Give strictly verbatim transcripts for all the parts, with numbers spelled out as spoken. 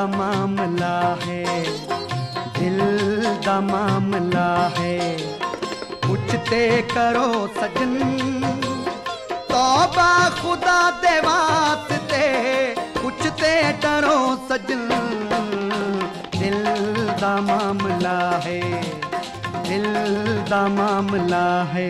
दा मामला है, दिल दा मामला है। पूछते करो सजन तौबा खुदा दे वास्ते, पूछते डरो सजन दिल दा मामला है, दिल दा मामला है।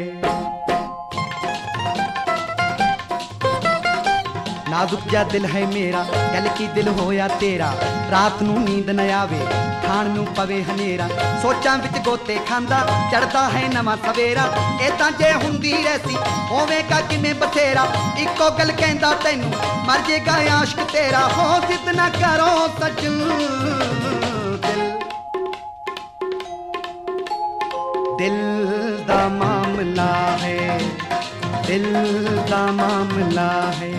नाजुक जा दिल है मेरा, गल की दिल होया तेरा। रात नू नींद न आवे, खाण नू पवे हनेरा। सोचां विच गोते खांदा, चढ़दा है नवां सवेरा। ए तां जे हुंदी रहसी होवेगा किवें बथेरा। इक्को गल कहंदा तैनू मर जेगा आशिक तेरा। हो जिद ना करो सजन दिल, दिल दा मामला है, दिल दा मामला है।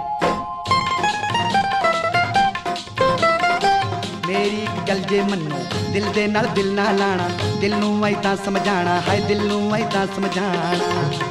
मेरी गल जे मन्नो दिल दे नाल दिल ना लाना। दिल नू ऐदां समझाना, हाय दिल नू ऐदां समझाना।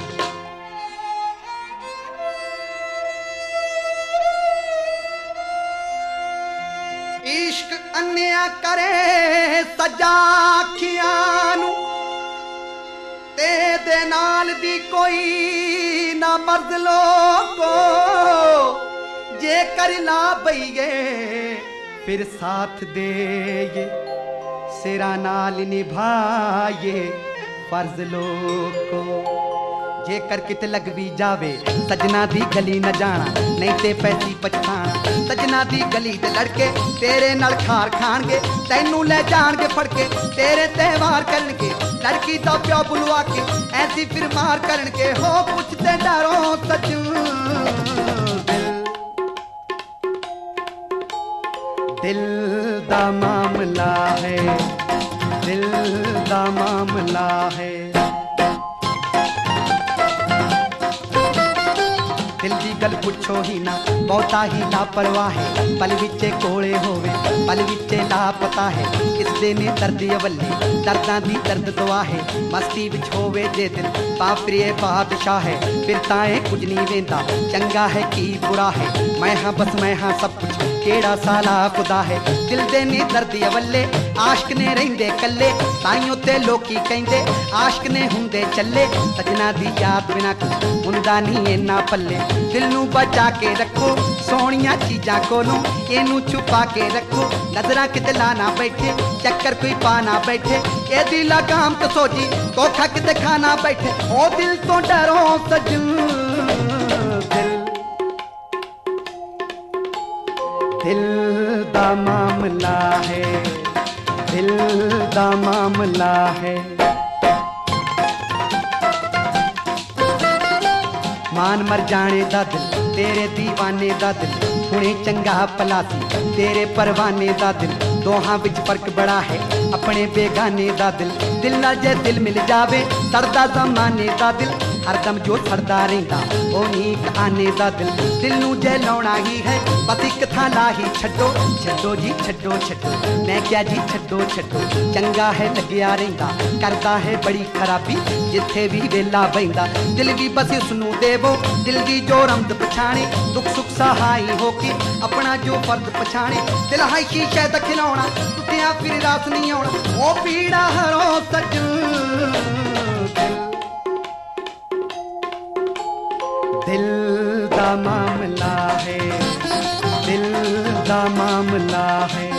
इश्क अन्या करे सजा अखियां नू, ते दे नाल दी कोई ना मर्द लोगो। जे कर ला बईए फिर साथ दे ये, सिरा नाल निभाए फर्ज लोगो। जे कर कित लग भी जावे सजना दी गली न जाना, नहीं ते पैसी पछताना। सजना दी गली दे लड़के तेरे नाल खार खाणगे, तैनू ले जाणगे फड़के तेरे त्यौहार करनगे। लड़की दा प्यो बुलवा के ऐसी फिर मार करनगे। हो पुछते डरो सजन दिल दा मामला है, दिल दा मामला है। दिल दी गल पुछो ही ना, बहुता ही लापरवाह है। पल विचे कोले होवे, पल विचे लापता है। किसदे ने दर्द अवली, दर्दां दी दर्द दुआ है। मस्ती विच होवे जे दिल बापरिए बादशाह है। फिर ताए कुछ नहीं वेंदा, चंगा है की बुरा है। मैं हाँ बस मैं हाँ सब कुछ, केड़ा साला खुदा है। दिल दे ने दर्द अवले, आशिक ने रहिंदे कल्ले। ताइयों ते लोकी कहिंदे आशिक ने हुंदे चले। सजना दी याद बिना कुछ हुंदा नहीं इन्ना पल्ले। दिल नू बचा के रखो सोहणियां चीजां कोलों, इनू छुपा के रखो। नजरां किते ला ना बैठे, चक्कर कोई पा ना बैठे। ए दिल लगाम तो सोची धोखा किते खाना बैठे। ओ दिल तो डरो सजन दिल, दिल दा मामला है, दिल दा मामला है। मान मर जाने दा दिल, तेरे दीवाने दा दिल। हुणे चंगा पलासी तेरे परवाने दा दिल। दोहां विच फर्क बड़ा है, अपने बेगाने दा दिल। दिल नाल जे दिल मिल जावे सड़दा जमाने दा दिल। हरदम जो सड़दा रहिंदा ओ नीक आने दा दिल। दिल नू जे लाउणा ही है बस इक थां ला ही छड्डो। छड्डो जी छड्डो छड्डो, मैं क्या जी छड्डो छड्डो। चंगा है लग्या रहिंदा, करदा है बड़ी खराबी जिथे भी वेला बहिंदा। दिल भी बस उसनू देवो, दिल दी जो रमद पछाणे। दुख सुख सहाई होके अपना जो फर्ज पछाणे। दिल हाई शीशे दा खिलौना, टुटिया फिर रास नहीं आउणा। ओ पीड़ा हरो सजन दिल दा मामला है, दिल दा मामला है।